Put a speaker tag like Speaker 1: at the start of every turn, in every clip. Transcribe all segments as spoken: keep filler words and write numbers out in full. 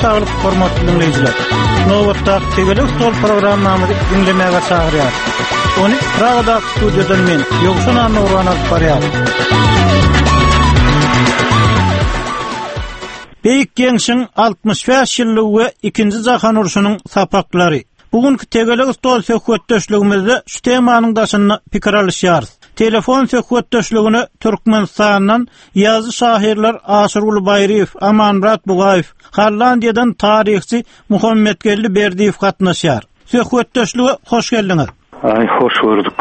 Speaker 1: saglyk hormatly dinleyijiler. Nowatda Tegelik Stol programmamyzy dinlemäge çagyrýar. Onu Pragada studiodan men Ýogşan Nurwan alyp barýar. Beýik Geňşiň altymyş beş ýyllygy we ikinji jahan uruşunyň sapaklary. Bugünkü Tegelik Stol söhbetdeşligimizde şu temanyň daşyny pikir alýarys. Telefon söhbetdeşligini Türkmenistandan ýazy şahirler Aşyr Ulbaýryw, Amanrat Bugaýew, Hollandiýadan tarihçi Muhammed Gelli Berdiýew gatnaşýar. Söhbetdeşlige hoş geldiňiz.
Speaker 2: Ay, hoş gördük.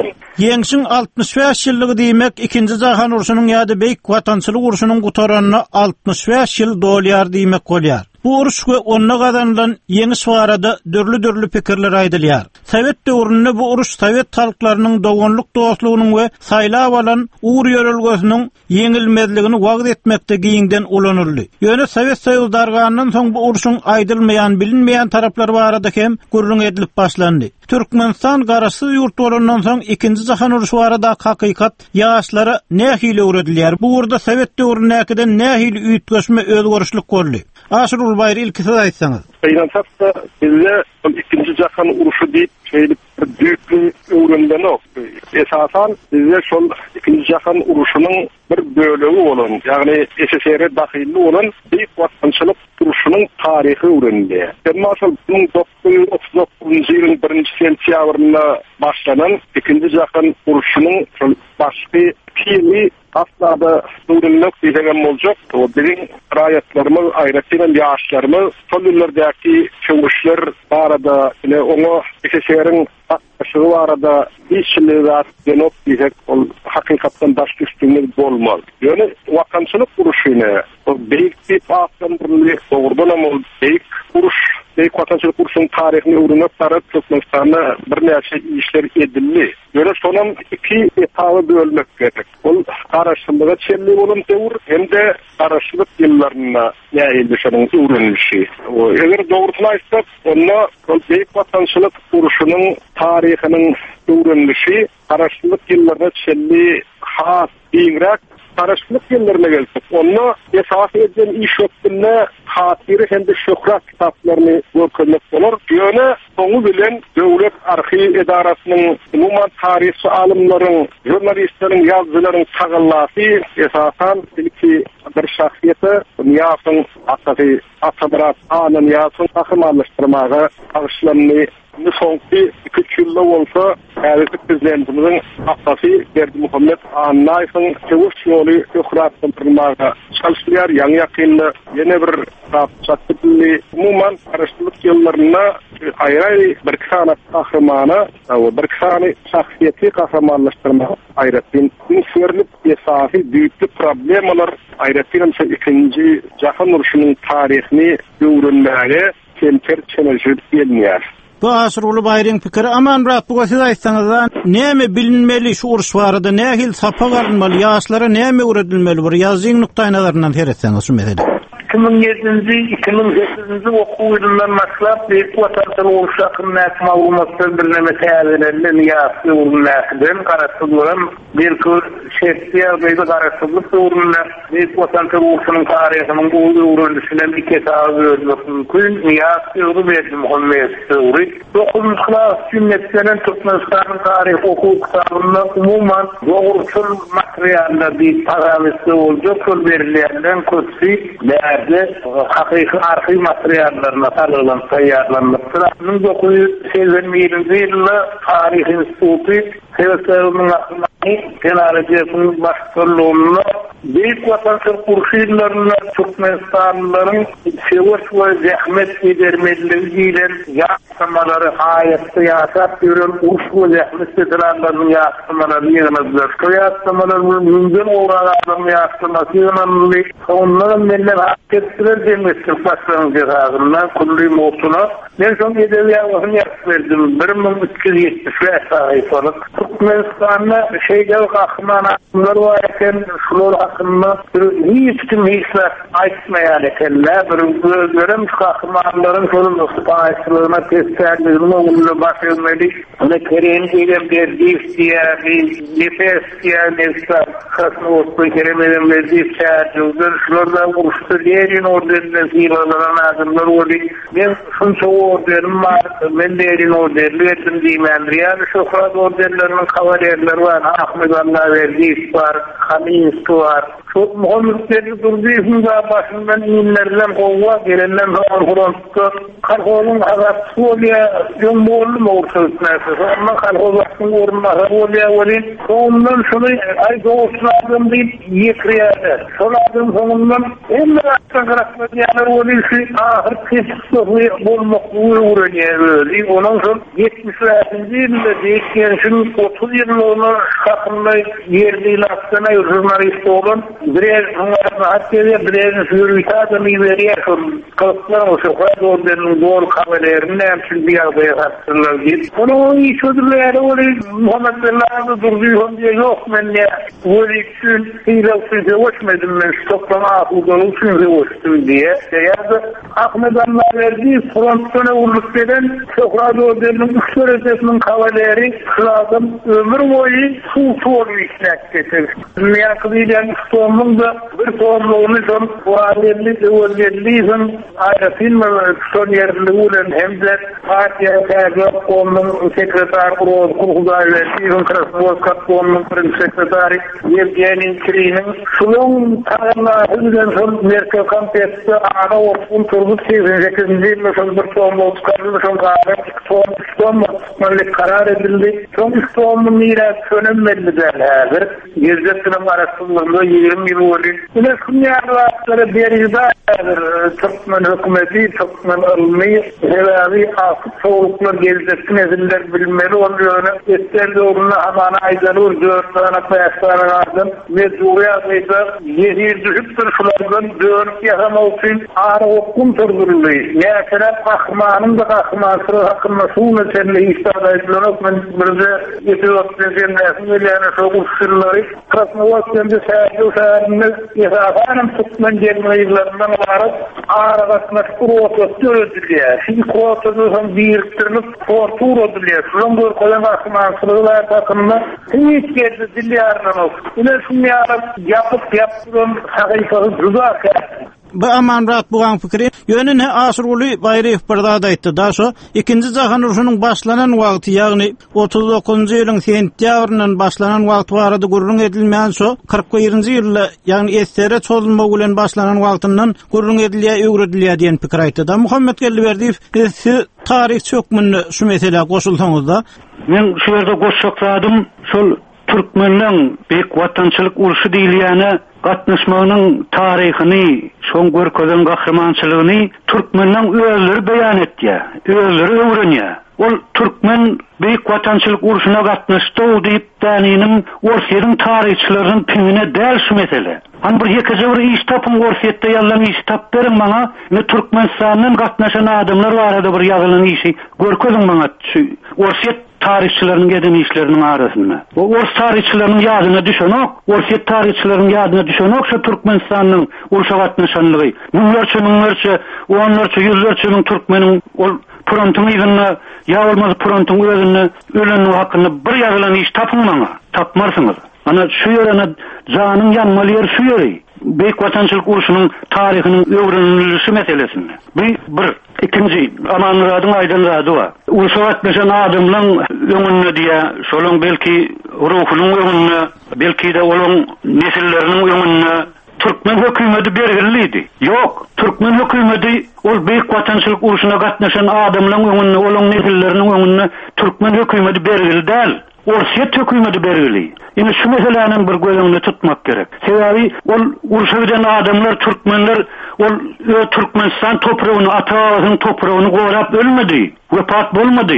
Speaker 1: Geňşiň altymyş beş ýyllygy diýmek ikinji jahan uruşunyň ýa-da beýik watançylyk uruşunyň gutaranyna altymyş beş ýyl dolýar diýmek bolýar. Bu uruş we onna gazanılan ýeni şwarada dörli-dörli pikirler aýdylýar. Sowet döwründe bu uruş Sowet halklarynyň dogonluk dostlugynyň we saýlap alan uğur ýörelgesiniň ýeňilmezligini wagt etmekde giýinden ulanyrly. Ýöne Sowet Soýuzy darganyndan soň bu uruşyň aýdylmaýan, bilinmeýän taraplary barada hem gürrüň edilip başlandy. Türkmenistan garaşy ýurt bolandan soň ikinji jahan uruşy barada hakykat ýaşlara nähili öwredilýär. Bu urda Sowet döwründäkiden nähili üýtgeşme özgörüşlik boldy. Aşyr Ulbaýry ilkisi aýtsaňyz.
Speaker 2: Beýnatda bizde ikinji jahan uruşy diýip şeýle bir büyüklük öwründen ok. Esasan bizde şol ikinji jahan uruşunyň bir bölegi bolan, ýagny S S R dahilli bolan beýik watançylyk uruşunyň taryhy öwrenildi. Masalan, bin dokuz ýüz otuz dokuzunjy ýylyň birinji sentýabrynda başlanan ikinji jahan uruşunyň şol başky pili aslada öwrenilmek diýen boljak. O bizim raýatlarymyz, aýratyn ýaşlarymyz şol ýyllardäki çöwüşler barada, ine oňa S S R'niň şu arada işçiler denop diýek, ol hakykatdan baş üstünlük bolmaz. Ýöne watançylyk uruşyny o beýik bir aýtymly dogrudan ol beýik uruş, beýik watançylyk uruşynyň taryhyny öwrenip barap Türkmenistanda bir näçe işler edildi. Ýöne şonun iki etaby bölmek gerek. Ol garaşlyga çelli bolan döwür hem-de garaşlyk ýyllaryna ýaýyldy şonuň öwrenilişi. O eger dogrudan aýtsak, onda ol beýik watançylyk uruşynyň taryhynyň öwrenilişi garaşlyk ýyllaryna çelli has biňrek garaşlyk ýyllaryna gelsek, onda esas eden iş öpdünde hatyry hem-de şöhret kitaplaryny görkezmek bolar. Ýöne soňu bilen döwlet arhiw edarasynyň umuman taryhçy alymlaryň, jurnalistleriň, ýazgylaryň sagyllasy esasan ilki bir şahsiýete ýasyň atady Atabarat anyň ýasyň ahmallaşdyrmaga agşylanyny bu soňky iki ýylda bolsa, häzirki prezidentimiziň asasy Berdi Muhammed Annaýewiň çöwüş ýoly öwratdyrmaga çalışýar. Ýa-ni ýakynly ýene bir tapşatly umuman garaşlyk ýyllaryna aýry bir kana kahramana, bir kana şahsiýetli kahramanlaşdyrmaga aýratyn süýerlip esasy büyüklük problemalar aýratyn ikinji jahan uruşynyň taryhyny öwrenmäge temper çenejip gelýär.
Speaker 1: Bu Aşyr Ulbaýryň pikiri Amanrat Bugaýew aýtsaňyz, näme bilinmeli şu uruş barada, nähil sapa garynmaly, ýaşlara näme öwredilmeli, bir ýazyň nukdaýnalaryndan heretseňiz şu mesele.
Speaker 3: iki bin yedinji iki bin sekizinji okuw ýylyndan başlap beýik watançylyk uruş hakynda maglumatlar bilinme täzelerle ýasy urunlaryň garaşdyrylýan bir kür şertiýa beýik garaşdyrlyk urunlar beýik watançylyk uruşynyň taryhynyň bu öwrenilişine bir ketaby öwrenmek mümkin. Ýasy uruş berdi Muhammed Sowry. Dokuzunjy klas sünnetlerden Türkmenistanyň taryhy okuw kitabynda umuman dogruçul materiallar bir parametre boljak şol berilýän köpsi hakyky arhiw materiallaryna talylan taýýarlanmakda. bin dokuz ýüz seksen birinji ýylda Taryh Instituty Sowetlaryň Generasyonyň başçylygyna beýik watançylyk uruşylaryna Türkmenistanlylaryň sewiş we zähmet edermedligi bilen ýaşamalary haýatda ýaşap ýören uruş we zähmet edilenleriň ýaşamalary ýygnazlar. Ýaşamalar mümkin ogranlaryň ýaşamasy onların menden hakettiler demektir başlarının cezasından kulli motuna Ben son edebiyatını yaptırdım. bir bin üç yüz yetmiş sayfalık. Türkmenistan'da şeyde akman akımlar varken şular hakkında hiç kim hiçler açmayan ekenler. Bir görüm akmanların sorumlu spahçılığına testlerinin oğlunu başarmalı. Ona kereğin eylem verdiği diye bir nefes diye nefesler kasını olsun keremeden verdiği çağırdılar. Şularda uçtu diyerin orderine ziralarına adımlar oldu. Ben şunca orderim var. Ben derin orderli verdim diyeyim. Yani Şofrat orderlerinin kavalerleri var. Ahmet Allah verdiği var. Kaminski var. Çok muhammedleri durduğunda başından iyinlerden kovva gelenler zaman frontta kalkolun azapsı oluyor. Yumboğlu mu ortasınası? Ondan kalkolun orunması oluyor. Ondan şunu ay doğusunu aldım deyip yıkırıyorlar. Şunu aldım sonundan hem de aktan karakter yerler oluyor ki ahır kesişleri bulmak uğruyor. Ondan sonra yetmişlerinde yılında değişken şunun otuz yılında onun hakkında yerliyle aklına jurnalist olan birer hakkında birer sürüyte adamı veriyor. Kalıplar o şoför doğrularının doğru kamerlerinde hemşin bir yardaya kaptırırlar deyip. Onu iyi çözülüyor. Öyle Muhammed Allah'da durduğum diye yok ben ya. Öyle için hile sürüye uçmadım ben. Stoklama akıldan uçunca uçtum diye. Ya da Ahmet Allah verdiği frontuna uğurluk eden şoför doğrularının üç öğretesinin kavaleri kıladım. Ömür boyu su soğulu işlek getir. Meyakılıyla üstoğumun da bir soğumluğunu son bu alemli de özelliğin ayrıfin mi son yerinde uğulen hem de partiye tercih onun sekreter kurulu kurulda verdiğin Krasnodar onun birinci sekreteri Yevgeni Kirinin şunun tarihine hızdan son Merkel kampiyesi ana orkun turgut seksen sekizinci yılında son bir soğumluğu çıkarıldı son kahve son son tutmalık karar edildi. Son üstoğumun miras önemmeli derler. Gezzetinin arasında yirmi yıl oldu. Yine kunyarlarları beride Türkmen hükümeti, Türkmen ilmi, hevavi asıp soğuklar gezzetsin eziller bilmeli oluyor. Etlerdi onunla hamana aydanur, dört tane beş ardım. Ve Cumhuriyet Bey'de yedi düşüptür şulardan dönüp yaşama için ağrı okun turduruluyor. Mesela kahmanın da kahmansırı hakkında su meselini istada edilir. Ben bir de yetiyorsun cennetin öyleyene çok uçsırları. Krasnodar sahil sahiline yasafanım Türkmen gelmeyizlerinden olarak ağrıgasına kurotası ödülüyor. Şimdi kurotası biriktirilip tortur ödülüyor. Şunun bir koyan kahmansırılar takımına hiç geldi dilliyarından olsun. Yine şunu yarıp yapıp yaptırım hakikatı güzel.
Speaker 1: Bu aman rahat buğan fikri yönüne Asruli Bayri Iqbarda da aytdı. Daha so ikinci Jahan Uruşunyň başlanan wagty ýagny otuz dokuzunçy ýylyň sentýabryndan başlanan wagt barada gurrun edilmeýän so kırk birinçi ýylda ýagny estere çözülme bilen başlanan wagtyndan gurrun edilýär öwredilýär diýen pikir aýtdy. Da Muhammed Gelliberdiýew siz tarih çökmünde şu mesele goşulsaňyzda
Speaker 4: men şu ýerde goşşakladym. Şol Türkmenliň beýik watançylyk uruşy diýilýäne gatnaşmagynyň taryhyny, şoň görkezen gahrymançylygyny Türkmenliň özleri beýan etdi. Özleri öwrenýär. Ol Türkmen beýik watançylyk uruşuna gatnaşdy diýip däniň Orsiýanyň taryhçylarynyň piňine däl şu mesele. Han bir hekece bir iş tapın Orsiýetde ýalan iş tap berin maňa. Ne Türkmenistanyň gatnaşan adamlar barada bir ýazylan işi görkeziň maňa. Orsiýet tarihçilerin geden işlerinin arasında. O Ors tarihçilerin yadına düşen ok, Orsiýet tarihçilerin yadına düşen ok, şu Türkmenistan'ın uruşa gatnaşanlygy. Müňlerçe, müňlerçe, onlarça, yüzlerçe müň Türkmenin ol frontyň ýygyna, ýa bolmasa frontyň özüne ölen hakkında bir ýazylan iş tapyň maňa. Tapmarsyňyz. Ana şu ýerine janyň ýanmaly ýer şu ýeri. Beýik watançylyk uruşunyň taryhynyň öwrenilişi meselesinde. Bir, bir. İkinci, aman radyň aýdan rady var. Uruşa gatnaşan adamlaryň öňünde diýe, şolaň belki ruhunyň öňünde, belki de olaň nesilleriniň öňünde Türkmen hökümeti bergiliydi. Yok, Türkmen hökümeti ol beýik watançylyk uruşuna gatnaşan adamlaryň öňünde, olaň nesilleriniň öňünde Türkmen hökümeti bergili däl. Orsiýet hökümeti bergili. Ine şu meselelerin bir gözüňde tutmak gerek. Sebebi ol uruşa giden adamlar, Türkmenler ol Türkmenistan topragyny, atagyň topragyny gorap ölmedi, wepat bolmady.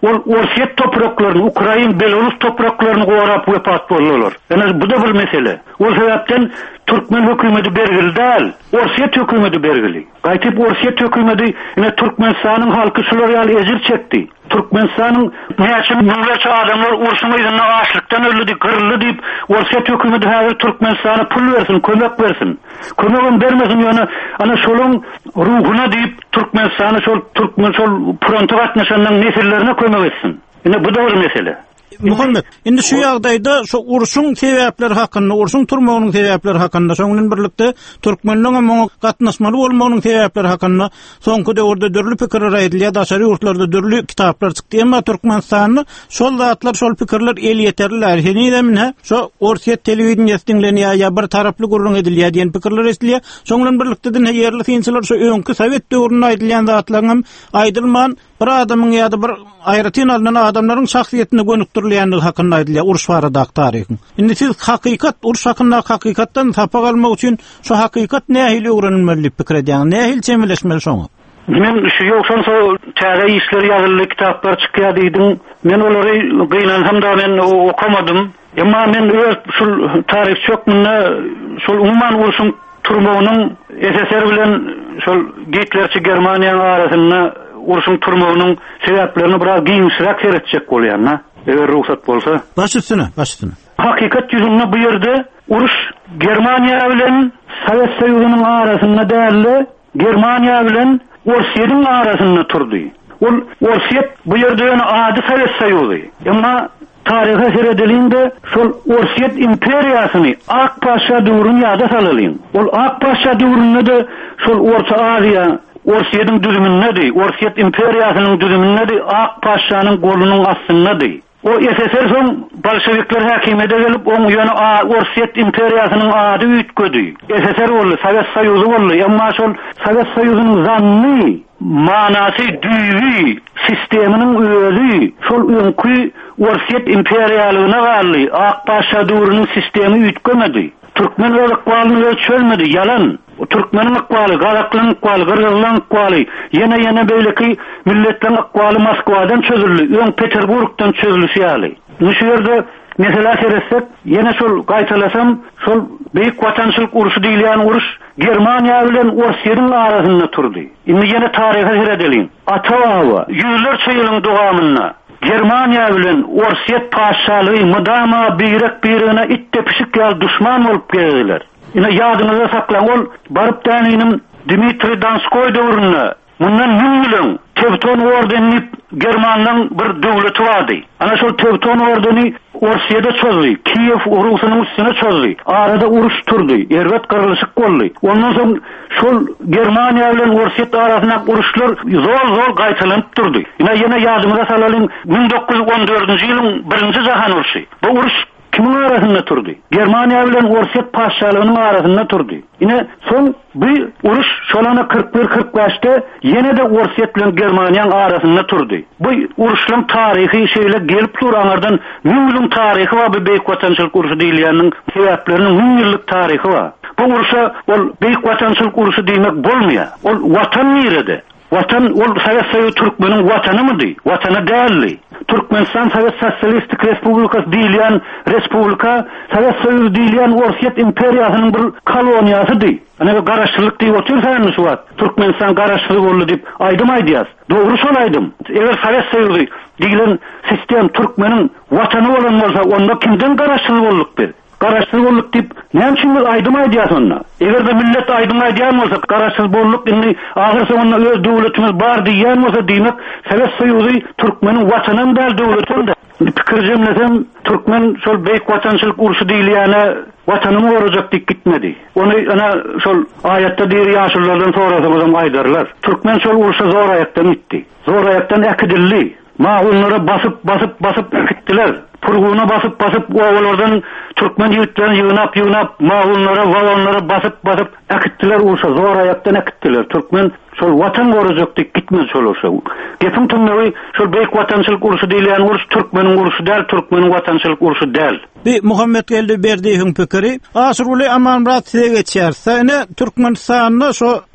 Speaker 4: ol Orset topraklaryny, Ukraina, Belarus topraklaryny gorap wepat bolurlar. Ene bu da bir mesele. O sebepten Türkmen hökümeti bergili däl, Orset hökümeti bergili. Gaýtyp Orset hökümeti ene Türkmenistanyň halky şular ýaly ejir çekdi. Türkmenistanyň näçe miňlerçe adamlar urşuny ýyna açlykdan öldi, gyryldy diýip Orset hökümeti häzir Türkmenistana pul bersin, kömek bersin. Kömegin bermesin ýöne ana şoluň ruhuna diýip Türkmenistany şol Türkmen şol fronta gatnaşanyň nesillerine kömek etsin. Ene bu da bir mesele.
Speaker 1: Muhammed, indi şu ýagdaýda şu urşuň sebäpleri hakynda, urşuň turmagynyň sebäpleri hakynda, şoňdan birlikde türkmenliň hem gatnaşmaly bolmagynyň sebäpleri hakynda soňky döwürde dürli pikirler aýdylýar, daşary ýurtlarda dürli kitaplar çykdy. Emma Türkmenistanyň şol zatlar, şol pikirler el ýeterler. Hene mine şu Orset telewizionyasy dinlenýär ýa bir taraply gurrun edilýär diýen pikirler esliýär. Şoňdan birlikde de ýerli finçiler şu öňkü Sowet döwründe aýdylýan zatlaryň hem aýdylman bir adamyň ýa-da bir aýratyn alynan adamlaryň şahsiýetine gönükdirilýänligi hakynda aýdylýar uruş barada taryhy. Indi siz hakykat, uruş hakynda hakykatdan tapa galmak üçin şu hakykat nähili öwrenilmeli pikir edýän, nähili çemeleşmeli şoňa?
Speaker 4: Men şu ýoksan so täze işleri ýazyly kitaplar çykýar diýdim. Men olary gynanham da men okumadym. Emma men öz şu tarih çökmünde şol umman uruşyň turmagynyň S S R bilen şol Hitlerçi Germaniýa arasynda uruşyň turmagynyň sebäplerini biraz giňişirek seretjek bolýar. Eger ruhsat bolsa.
Speaker 1: Baş üstüne, baş üstüne.
Speaker 4: Hakikat ýüzünde bu ýerde uruş Germaniýa bilen Sowet Soýuzynyň arasynda däli, Germaniýa bilen Orsiýanyň arasynda turdy. Ol Orsiýet bu ýerde ýene ady Sowet Soýuzy. Emma tarihe seredilinde şol Orsiýet imperiýasyny Ak Paşa döwrüne ýada salylyn. Ol Ak Paşa döwründe de şol Orta Aziýa Orsiýetin düzümindedi, Orsiýet imperiýasynyň düzümindedi, Ak Paşanyň golunyň astyndadyr. O S S R soň bolşewikler häkimete gelip oň ýöne Orsiýet imperiýasynyň ady üýtgedi. S S R boldy, Sowet Soýuzy boldy, emma şol Sowet Soýuzynyň zanny manasy düýbi sisteminiň özü şol öňkü Orsiýet imperiýalygyna garly Ak Paşa döwrüniň sistemi üýtgemedi. Türkmen we ykbalyny çölmedi, ýalan. O Türkmeniň ykbaly, Garaklaň ykbaly, Gırgyzlaň ykbaly, ýene ýene beýleki milletleň ykbaly Moskwadan çözüldi, öň Peterburgdan çözülýärdi. Şu ýerde mesela seretsek, ýene şol gaýtalasam, şol beýik watançylyk uruşy diýilýän uruş Germaniýa bilen Orsiýanyň arasynda turdy. Indi ýene taryha seredilin. Atawa ýüzlerçe ýylyň dowamynda Germaniýa bilen Orsiýet paşalygy mudama birek birine ittepişik ýal düşman bolup geldiler. Ine ýadyňyza saklaň, ol baryp täninim Dmitri Donskoy döwründe mundan yüz ýyl Tevton ordenini Germanyň bir döwleti bardy. Ana şol Tevton ordeni Orsiýada çözdi, Kiyew urusynyň üstüne çözdi. Arada uruş turdy, erwet gyrylşyk boldy. Ondan soň şol Germaniýa bilen Orsiýet arasynda uruşlar zor-zor gaýtalyp durdy. Ine ýene ýadymyza salalım bin dokuz yüz on dördünji ýylyň birinji jahan uruşy. Bu uruş kimin arasynda turdy? Germaniýa bilen Orsiýet paşalygynyň arasynda turdy. Ine soň bu uruş şolana kırk bir kırk beşte ýene de Orsiýet bilen Germaniýanyň arasynda turdy. Bu uruşlaryň taryhy şeýle gelip duranlardan yüz ýyl taryhy we bu beýik watançylyk uruşy diýilýäniň sebäpleriniň yüz ýyllyk taryhy bar. Bu uruşa ol beýik watançylyk uruşy diýmek bolmaýar. Ol watan ýeride. Watan ol Sowet Soýuzy Türkmeniň watanymydy? Watany däldi. Türkmenistan Sowet Sosialistik Respublikasy diýilýän respublika, Sowet Soýuzy diýilýän Orsiýet imperiýasynyň bir koloniýasydy. Ana garaşçylyk diýip otursaňyz şu wagt, Türkmenistan garaşçylyk boldy diýip aýdym aýdýas. Dogry şol aýdym. Eger Sowet Soýuzy diýilen sistem Türkmeniň watany bolan bolsa, onda kimden garaşçylyk boldyk bir? Garaşçylyk boldyk diýip näme üçin aýdym aýdýas onda? Eger de millet aýdym aýdýan bolsa, garaşçylyk boldyk indi agyr sonunda öz döwletimiz bar diýen bolsa diýmek, Sowet Soýuzy Türkmeniň watanyň däl döwletinde. Pikir jemlesem, Türkmen şol beýik watançylyk uruşy diýilýäne watanymy gorajak diýip gitmedi. Onu ana şol aýatda diýir ýaşullardan sorasaň aýdarlar. Türkmen şol uruşa zor aýakdan gitdi. Zor aýakdan äkidildi. Mağullara basıp basıp basıp gittiler. Purguna basıp basıp ovalardan Türkmen yiğitlerini yığınap yığınap mağullara, valanlara basıp basıp akıttılar uruşa. Zor ayaktan akıttılar. Türkmen şol vatan koruyacak deyip gitmez şol uruşa. Gepim tümlevi şol beyik vatançılık uruşu deyleyen uruş Türkmenin uruşu del, Türkmenin vatançılık uruşu del. Bir
Speaker 1: Muhammed geldi berdiğin fikri. Asruli aman rahat size geçerse ne Türkmenistan'da şu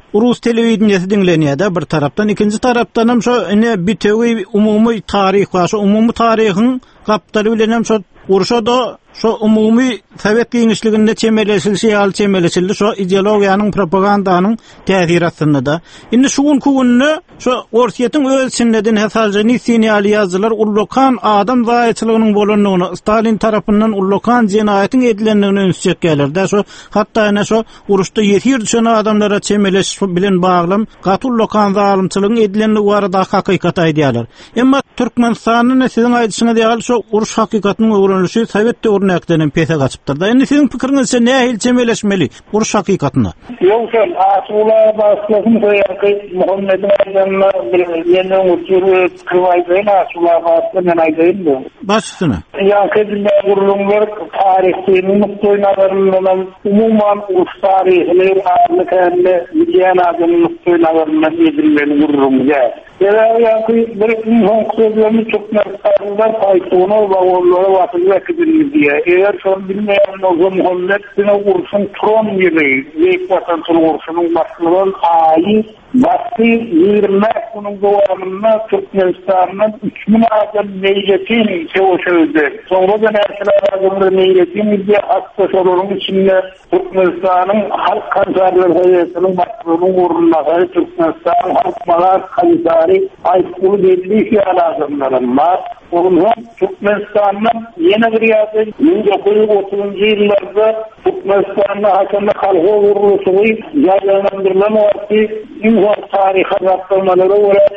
Speaker 1: Rus televizyonyny dinlenýär bir tarapdan, ikinji tarapdan hem şo ine bitegi umumy taryh we şo umumy taryhyň gapdary bilen hem şo urşa da şo umumy Sovet Giňişliginde çemeleşilşi ýaly çemeleşildi şo ideologiýanyň propagandanyň täsiratynda da. Indi şu günni şo orsiýetiň ölçündeden hesalja nisiniýaly ýazylar ullokan adam zaýatçylygynyň bolanlygyny, Stalin tarapyndan ullokan jenaýatyň edilendigini öňsüçek gelir. Da şo hatda ene şo uruşda ýetir düşen adamlara çemeleş bilen baglam gaty ullokan zalymçylygyň edilenligi barada hakykat aýdýarlar. Emma Türkmenistanyň siziň aýdyşyňyz ýaly şo uruş hakykatynyň öwrenilişi Sovet döwründen pese gaçypdyr. Da indi siziň pikiриňizçe nähil çemeleşmeli uruş hakykatyna?
Speaker 3: Ýoksa Asula başlasyň soýarky Muhammedin aýdanna bir ýene uçury kıwaýdyna Asula başlasyň aýdyndy.
Speaker 1: Başsyna.
Speaker 3: Ýa-da gurulmalar taryhyny nukdaýlaryndan umumyň uruş taryhyny arlykyny ýa-da adamyň nukdaýlaryndan edilmeli gurulmalar. Ýa-da bir hoňsuzlygy çok näçe paýtony we onlara watyl ekidildi. Eger şol bilmeýän o Muhammed bin urşun tron ýeri, wekatan urşunyň başlygyny aýy Basti yirmi kunun dowamında Türkmenistan'dan üç bin adam meyletin çevoşöldü. Sonra da nerseler adamları meyletin diye hasta sorunun içinde Türkmenistan'ın halk kanserler hayatının başlığının uğruna Türkmenistan'ın halk malar kanserleri aykulu belli fiyal adamların var. Onunla Türkmenistan'dan yeni bir yazı bin dokuz yüz otuzuncu yıllarda Türkmenistan'da hakemde kalho vuruluşu yayınlandırılan vakti İnsan tarihi raporları olarak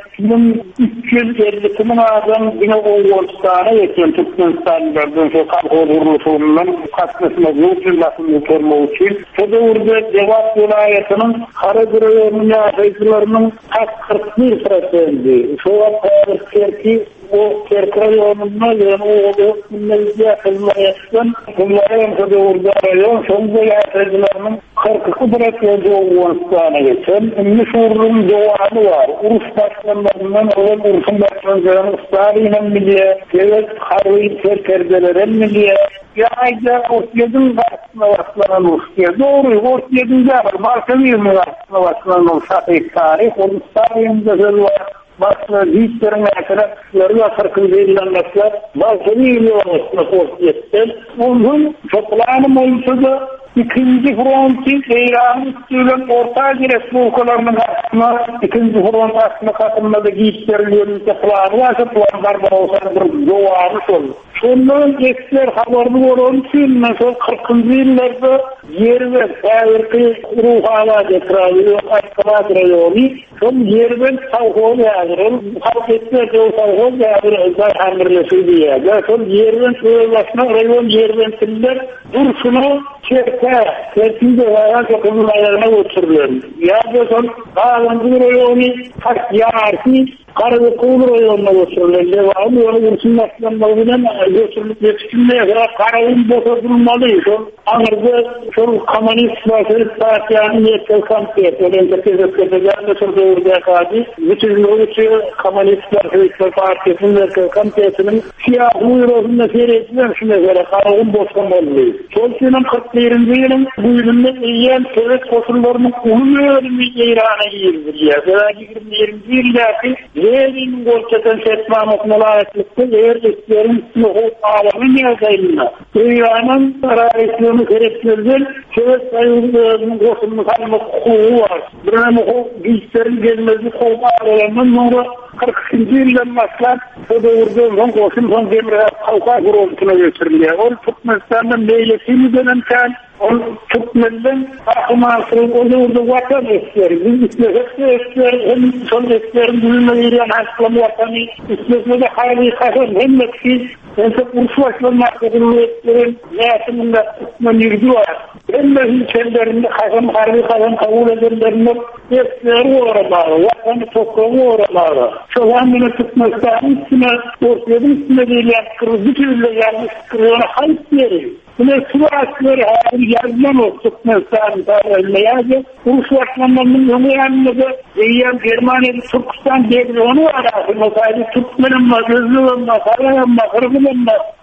Speaker 3: üç yüz elli bin adam yine Oğuzstan'a geçen Türkmenistan'dan şu kalho vuruluşundan katkısına yolculuğun motorluğu için Çodur'da Cevat vilayetinin Karagır rayonunun yaşayıcılarının kırk bir prosenti. Şu an ki o Kerkrayon'un yani o Mülkiye Kızılayet'ten Kızılayet'ten Çodur'da rayon sonunda yaşayıcılarının kırk iki prosenti Oğuzstan'a geçen ünlü şuurun doğanı var. Urus başkanlarından olan Urus'un başkanlarının Stalin'in milliye devlet harbi terkerdeleren milliye yayda Osyed'in karşısına başlanan Urus'ya doğru Osyed'in var. Markaviyon'un karşısına başlanan Urus'a tarih onun Stalin'de söz var. Başka büyüklerin arkadaşları ve farklı verilenmekler bazı milyonlarına Osyed'den onun toplanım olsa da İkinci fronti İran'ın üstülen orta respublikalarının aslında ikinci front aslında katılmada giyişlerin planı varsa planlar da olsa bir doğarış olur. Sondan ekser haberli olan için mesela kırkıncı yıllarda yer ve sahirki ruh hava getiriliyor, aşkabat rayonu, son yer ve savhol yağdırır, halk etmez o savhol yağdırır, özel hamirleşir diye. Son yer ve sığırlaşma rayon yer ve tiller duruşunu çerke, çerkinde varan çokuzun ayarına götürülür. Ya da son dağlıncı rayonu kaç yararki Karagı Kuğulu rayonuna götürülür. Devamlı onu ursunlaşlanmalıyla götürülüp yetişkinliğe kadar Karagı'nın bozulmalı. Anırda son Komünist Sosyalist Partiyanın yetkili kampiyeti. Öğrenci tezeklerinde çok doğruya kaldı. Bütün ülke Komünist Sosyalist Partiyası'nın yetkili kampiyetinin siyah uyrosunda seyrettiler. Şimdi mesela Karagı'nın bozulmalı. Sosyalist'in kırk birinci yılın bu yılında eğen Sovyet koşullarının ulu öğrenimi İran'a girdi. yirmi yirminci yıldaki Lenin'in golçeten setmanlık mulayetlikte eğer isterin sınıfı ağlamın yazayınına. İran'ın arayisyonu gerektirden Sovyet sayılığının koşulunu kalmak hukuku var. Birine o güçlerin gelmezi koğup ağlamanın sonra kırk ikinci yıldan başlar o doğurduğundan koşun son demire kalka kurultuna götürülüyor. O Türkmenistan'dan meylesini dönemken o Türkmen'den akımansırın o doğurduğu vatan esleri. Biz istesek de esleri hem son eslerin duyulma yürüyen hastalamı vatanı istesek de harbi kasın hem de ki hem de urslaşlanmak edilme eslerin hayatımında Türkmen yürüdü var. Hem de ülkelerinde kasın harbi kasın kabul edenlerinde esleri uğramalı, vatanı toprağı uğramalı. Şu an yine Türkmenistan'ın üstüne, Ortadoğu'nun üstüne değil yaptırır, bir türlü yanlış kırığına hayıp verir. Buna Sivasları hayır yazılan o Türkmenistan'ın tarihinde yazı. Uluslararası'nın yolu yanında da Zeyyem Germaniye'de Türkistan devri onu var aslında. Sadece Türkmen'in var, Özlü'nün var, Karay'ın var, Kırgın'ın var.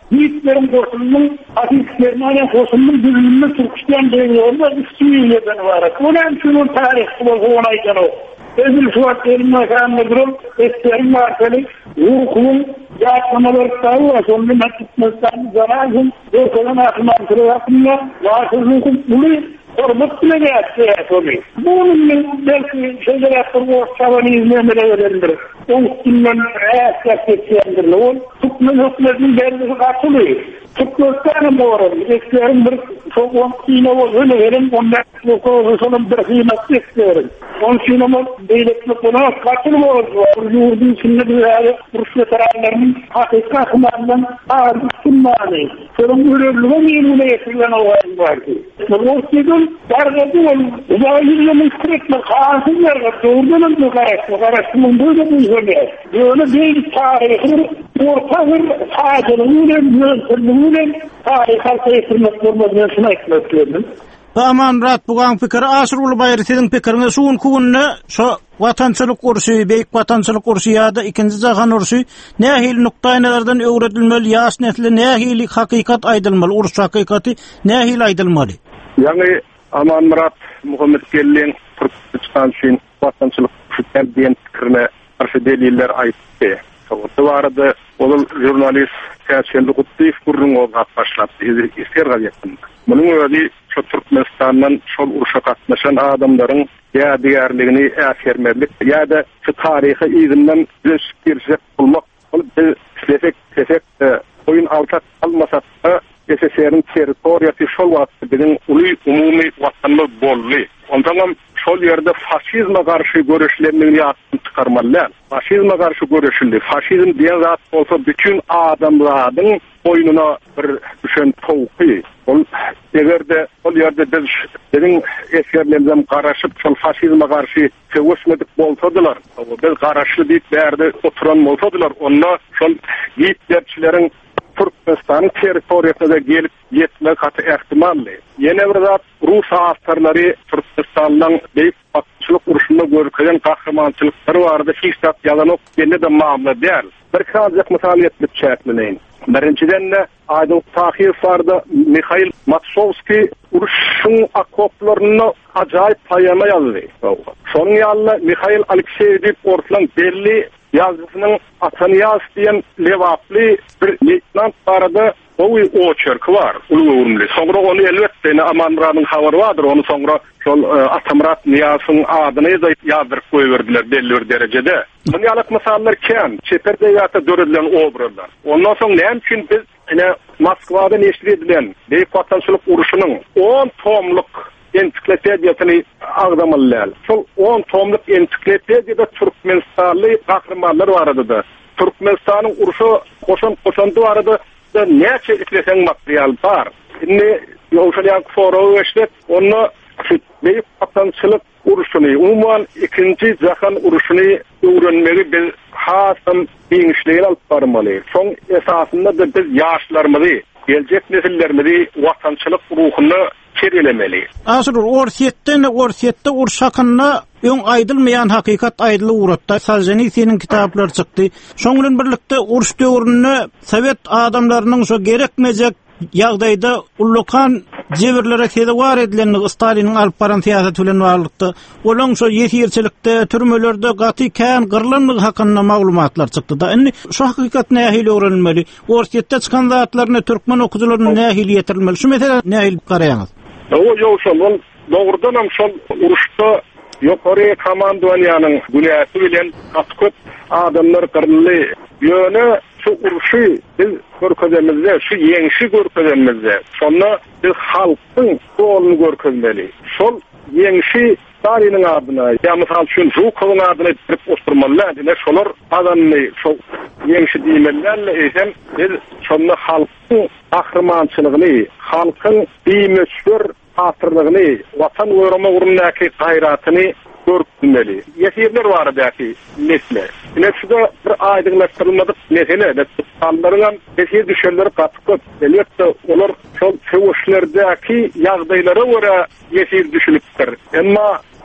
Speaker 3: Yiğitlerin koşulunun, hafiflerinin koşulunun düzgünlüğü Türkistan devletlerinde üstünlüğünden var. Onun şunun tarihi bu onaydan o. Özür suatlarının mekanlıdırım, eskilerin markalı, ruhunun yardımları sağı var. Sonunda metnetmezden zararın, dörtelen akılantırı yapımla, varsızlıkın bunu korumuk bile geldi. Bunun belki şeyler yaptırma ortalarını izlemene verendir. O üstünden reaksiyat geçiyendir. O Türkmen hükümetinin belirli katılıyor. Türkmenstan'ın doğru. Eskilerin bir çok on sinema öyle verin. Ondan sonra bir kıymetli eskilerin. On sinema devletli buna katılmıyor. Yurdun içinde bir yerde Rus veteranlarının hakika akılarından ağır üstünmani. Sorun ürünlüğü yemine getirilen olayın vardı. O sizin dargıcı olun. Uzaylı'yla müşkürekle kağıtsız yargı. Doğrudan mı karıştı? Karıştımın böyle bir üzerine. Böyle bir tarihi orta bir sağcılığıyla, yöntemliğiyle tarihal sayısırmak durmadığını şuna ekmek gördüm.
Speaker 1: Aman Murat bugan pikir Asır Ulubayır sizin pikirini suun kugunna so vatançılık kursu, beyik vatançılık kursu ya da ikinci Jahan ursu nähil nuktaýlardan öwredilmeli, ýaş nesli nähil hakykat aýdylmaly, urus hakykati nähil aýdylmaly.
Speaker 2: Yani Aman Murat Muhammed Gelin Türkistan için vatançılık kursu diyen pikirine karşı deliller aýtdy. Bu arada ol jurnalist Käçeli Gutdiýew gurrun gat başlapdy. Ister gaýatdy. Munyň özi şu Türkmenistan'dan şol uruşa katnaşan adamların ýadygarlygyny äsermerlik ýa-da şu taryhy izinden gösterjek bolmak ol sefek sefek oyun alçak almasak da S S R'nin territoriýasy şol wagtda biziň uly umumy watanly bolly. Ondan şol ýerde faşizme garşy görüşlerini ýatdan çykarmalar. Faşizme garşy görüşildi. Faşizm diýen zat bolsa bütün adamlaryň boynuna bir düşen towky. Ol egerde ol ýerde biz biziň eskerlerimizden garaşyp şol faşizme garşy köwüşmedik bolsadylar. Biz garaşly diýip bärde oturan bolsadylar, onda şol ýitlerçileriň Türkmenistan'ın territoriýasyna gelip ýetme gaty ähtimally. Ýene bir zat Rus askarlary Türkmenistan'dan beýik bakçylyk uruşunda görkezen gahrmançylyklary bardy. Hiçbir ýalanok belli de mamla däl. Bir kanjak mysal etip çäkleneýin. Birinciden de Aydın Tahir vardı, Mikhail Matsovski uruşun akoplaryny ajaýyp paýama ýazdy. Şonuň ýalyna Mikhail Alekseýew ortalan belli yazgısının Ataniyas diyen levapli bir leytenant barada o oçerk var, ulu urumli. Sonra onu elbette Aman Murat'ın havarı vardır, onu sonra şol Atamurat Niyas'ın adını yazdırıp koyuverdiler belli bir derecede. Bunu yalık misallar ken, çeperde yata döredilen obralar. Ondan sonra ne için biz yine Moskva'da neşri edilen Beyik Vatançılık uruşunun on tomluk ensiklopediyasını ağdamalılar. Şol on tomluk ensiklopediyada Türkmenistanlı kahramanlar vardı da. Türkmenistan'ın uruşu koşan koşandı vardı da neçe itlesen materyal var. Şimdi Yoşalyan Kuforoğu işte onu Beyik Vatançılık uruşunu, umuman ikinci Jahan uruşunu öğrenmeyi biz hasım bilinçliğine alıp varmalıyız. Son esasında da biz yaşlarımızı, gelecek nesillerimizi vatançılık ruhunu kerilemeli.
Speaker 1: Asır orsiyetten orsiyette urşakınna ön aydılmayan hakikat aydılı uğratta Salzeni senin kitaplar çıktı. Şoňlan birlikde urş döwründe Sovet adamlarının so gerekmejek ýagdaýda ullukan jebirlere kede war edilen Stalin'in alyp baran siýasaty bilen barlykda olaň so ýetirçilikde türmelerde gaty kän gyrlanlyk hakynda maglumatlar çykdy da. Indi şu hakikat nähili öwrenilmeli? Orsiýetde çykan zatlaryny türkmen okuwçylaryna nähili ýetirilmeli? Şu mesele nähili garaýaňyz?
Speaker 2: O ýoşal dogrudan hem şol uruşda ýokary komandowaniýanyň günäsi bilen atkyp adamlar gyrly ýöne şu uruşy biz görkezemizde, şu ýeňşi görkezemizde, şonda biz halkyň golunu görkezmeli. Şol ýeňşi Stalin'in adyna, ýa mysal üçin Zhukov'un adyna tirip oturmalylar, diýe şolar adamny şol ýeňşi diýmelerle eýsem, biz şonda halkyň ahrymançylygyny, halkyň bimeşgür hatırlygyny, watan öwreme urundaky gaýratyny görkünmeli. Yesirler var däki nesle. Nesle bir aýdyglaşdyrylmadyk mesele, dallarynam yesir düşenleri gatyp, elbetde olar şol köwüşlerdäki ýagdaýlara görä yesir düşülipdir. Emma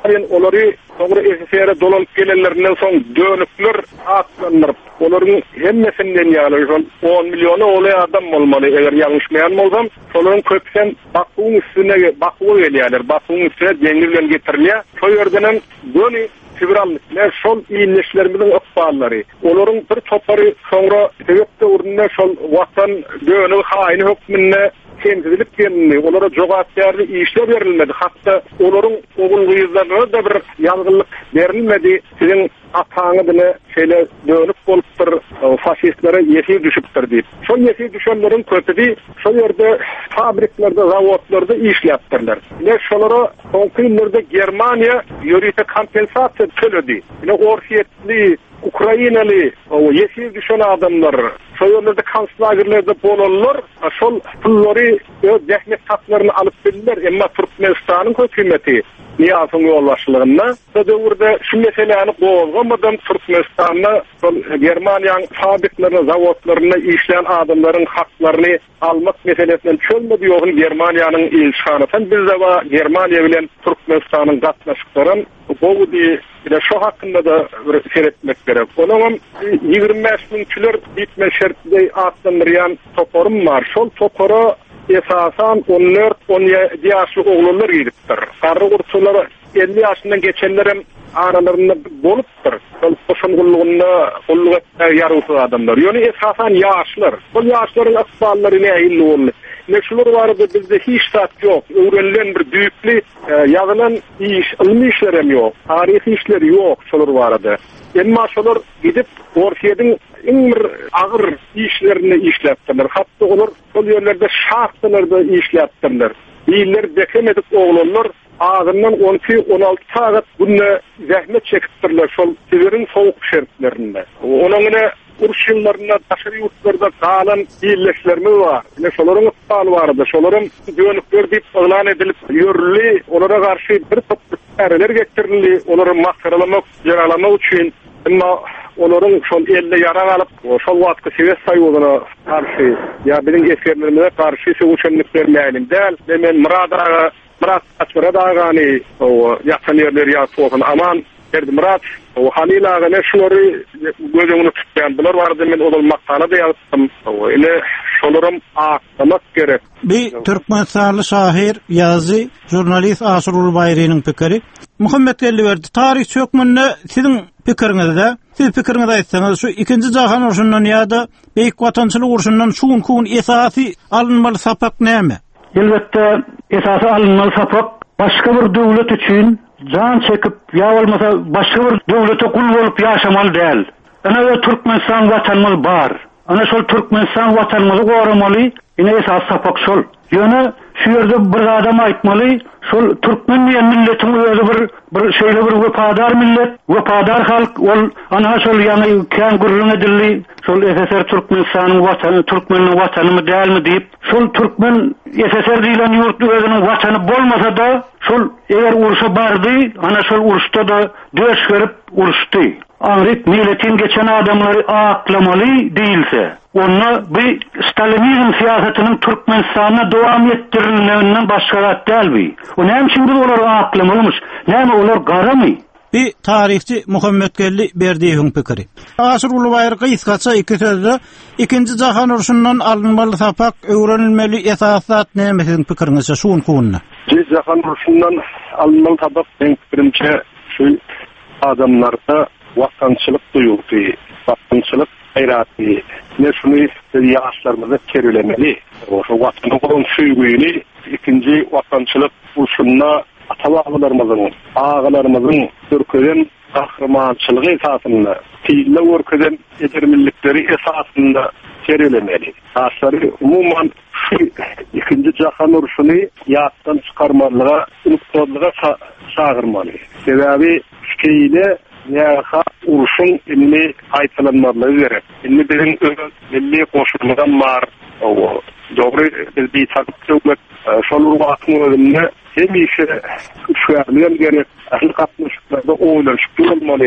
Speaker 2: Ben olary sonra S S R'e dolalyp gelenlerinden soň dönükler atlandyryp, olaryň hemmesinden ýaly on milyony olay adam bolmaly. Eger ýalňyşmaýan bolsam, şolaryň köpsen Bakuň üstüne Bakuň gelýärler. Bakuň üstüne deňir bilen getirilýär. Şo ýerden döni Fibranlıklar, şol iyileşlerimizin ıkballary. Olaryň bir topary sonra sebepde urunna şol watan dönü haýyny hukmynda temsilip geldi. Olara jogatyarly işler berilmedi. Hatta olaryň ogul gyzlarına da bir ýalgylyk berilmedi. Sizin ataňyzyny şeýle dönüp bolupdyr, faşistlere ýesi düşüpdir diýip. Şol ýesi düşenleriň köpüdi şo ýerde fabriklarda, zawodlarda işläpdirler. Ne şolara soňky ýyllarda Germaniýa ýörüte kompensasiýa төлedi. Ne Orsiýetli, Ukrainaly, o ýesi düşen adamlar şo ýerlerde konslagerlerde bolanlar, şol pullary öz zähmet taklaryny alyp geldiler. Emma Türkmenistanyň hökümeti Niýazyň ýolbaşçylygyna da döwürde şu meseleni gowgamadan Türkmenistanyň Germaniýanyň fabriklaryna, zawodlaryna işleýän adamlaryň haklaryny almak meselesinden çölmedi ýogyn Germaniýanyň ilişkanasyň biz de Germaniýa bilen Türkmenistanyň gatnaşyklaryň bowdy bir şo hakynda da seretmek gerek. Onuň ýygrimi beş ming kiler bitme şertinde atlandyrýan toporym bar. Şol topora esasan on dört on yedi ýaşly oglanlar gidipdir. Garry urçular elli ýaşyndan geçenlerim aralarında bolupdyr. Şol koşulgullygyna golluk etme ýarysy adamlar. Ýöne esasan ýaşlar. Bu ýaşlaryň akballary nähili boldy. Meşhur vardı bizde hiç tat yok. Öğrenilen bir büyüklü e, yazılan iş, ilmi işler hem yok. Tarihi işler yok. Şolar vardı. Emma şolar gidip Orsiýetin iň bir agyr işlerini işläpdirler. Hatda olar şol ýerlerde şahtalarda işläpdirler. Ýyller bekemedik oglanlar ağzından on iki on altı saat günne zähmet çekipdirler şol siberin soğuk şertlerinde. Onuňyna uruş ýyllarynda daşary ýurtlarda galan ýerleşlerimiz bar. Ne şolaryň ıkbaly bardy. Şolaryň dönükler diýip elan edilip ýörli, olara garşy bir top äreler getirildi. Olary maksaralamak, jaralamak üçin. Emma olaryň şol elle ýara galyp, şol wagtda Sowet Soýuzyna garşy, ýa biziň eskerlerimize garşy söwüşenlik bermäýin däl. Men Muradaga, Murat Açmuradaga ni o ýakyn ýerler ýa soğun aman Erdi Murat, o Halil ağa ne şolary gözüňi tutýan bular bardy, men ol maktana da ýazdım. Ile şolaryň aklamak gerek.
Speaker 1: Bir Türkmenistanly şahyr, ýazy, jurnalist Asyr Ulbaýrynyň pikiri. Muhammed Gelliberdi, tarih çökmünde sizin pikiriňizde, siz pikiriňizde aýtsaňyz, şu ikinji jahan uruşundan ýa-da beýik watançylyk uruşundan şuň kuň esasy alınmaly sapak näme?
Speaker 4: Elbetde esasy alınmaly sapak başga bir döwlet üçin can çekip ya olmasa başka bir döwlete kul bolup ýaşamaly däl. Ana Türkmenistan watanymyz bar. Ana şol Türkmenistan watanymyzy goramaly, ine esas sapak şol. Ýöne şu ýerde bir adam aýtmaly, şol Türkmen milletiň özi bir bir şeýle bir wepadar millet, wepadar halk, ol ana şol ýany kän gurrun edildi, şol S S R Türkmenistanyň watany, Türkmeniň watanymy dälmi diýip, şol Türkmen S S R diýilen ýurtny özüniň watany bolmasa da, şol eger uruşa bardy, ana şol uruşda da döş berip uruşdy. Anrit milletin geçen adamları aklamalı değilse, onu bir Stalinizm siyasetinin Türkmenistan'a devam ettirilmesinden başka değil. O ne için bu olur aklamalımış, ne mi olur gara mı?
Speaker 1: Bir tarihçi Muhammed Gelli berdiýin pikiri. Asyr Ulbaýry gysgaça iki sözde ikinji jahan uruşundan alınmaly sapak, öwrenilmeli esasat nämesiň pikiriňizde şuň kuňna.
Speaker 2: Ikinji jahan uruşundan alınmaly sapak birinçi şu adamlarda watançylyk duýuldy, watançylyk gaýraty, ne şunu ýaşlarymyza kerülemeli. Oşo watanyň süýgüni ikinji watançylyk uruşunda ata-babalarymyzyň, agalarymyzyň türkmen gahrmançylygy esasynda, tille görkezen etermillikleri esasynda kerülemeli. Aşary umumyň şu ikinji jahan uruşuny ýatdan çykarmalyga, unutmalyga çağırmaly. Sebebi şeýle ýa-ha uruşun ilmi aýtlanmaly gerek. Ilmi biziň milli goşulmadan bar. O dogry biz bir takip şol urwatyň özünde hemişe şeýle gerek. Ahly gatnaşyklarda oýlanşyp durmaly.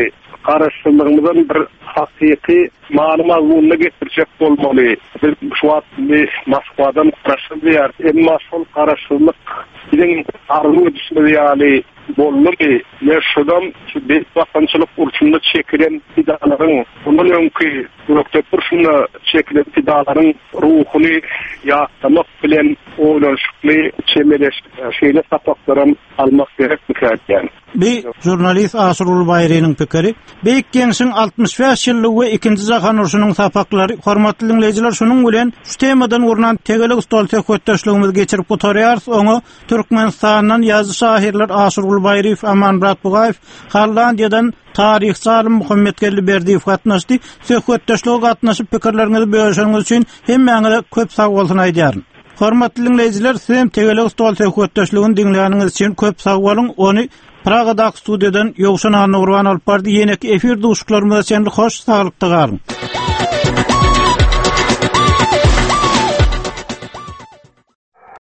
Speaker 2: garaşdyrmagymyzdan bir hakyky ma'luma uzunlygy getirjek bolmaly. Biz şu wagtda Moskwadan garaşdyrýar. Emma şol garaşdyrlyk biziň arzuwy düşmeli bolmaly. Ne şodam şu beýik watançylyk urşunda çekilen idalaryň, ondan öňki ýokdapyr şuna çekilen idalaryň ruhuny ýaşlamak bilen oýlanşykly çemeleş şeýle sapaklarym almak gerek diýär.
Speaker 1: Bir jurnalist Asrul Bayrynyň pikiri, beýik geňsiň altmış beş ýyllygy ikinji jahan uruşunyň sapaklary, hormatly dinleýijiler, şunuň bilen şu temadan urnan tegelik stol söhbetdeşligimizi geçirip oturýarys. Oňa Türkmenistandan ýazgy şahirler Asrul Bayry, Amanrat Bugaýew, Hollandiýadan tarih salim Muhammed Gelliberdiýew gatnaşdy. Söhbetdeşlige gatnaşyp pikirlerinizi bölüşýäňiz üçin hemmeňize köp sag bolsun aýdýaryn. Hormatly dinleýijiler, siz tegelik stol söhbetdeşligini dinleýäniňiz üçin köp sag bolun. Ony Praga'daki studiyadan Yokşan Anurvan alıp bardy. Yeneki efir duşuklarımıza senli hoş sağlıkta kalın.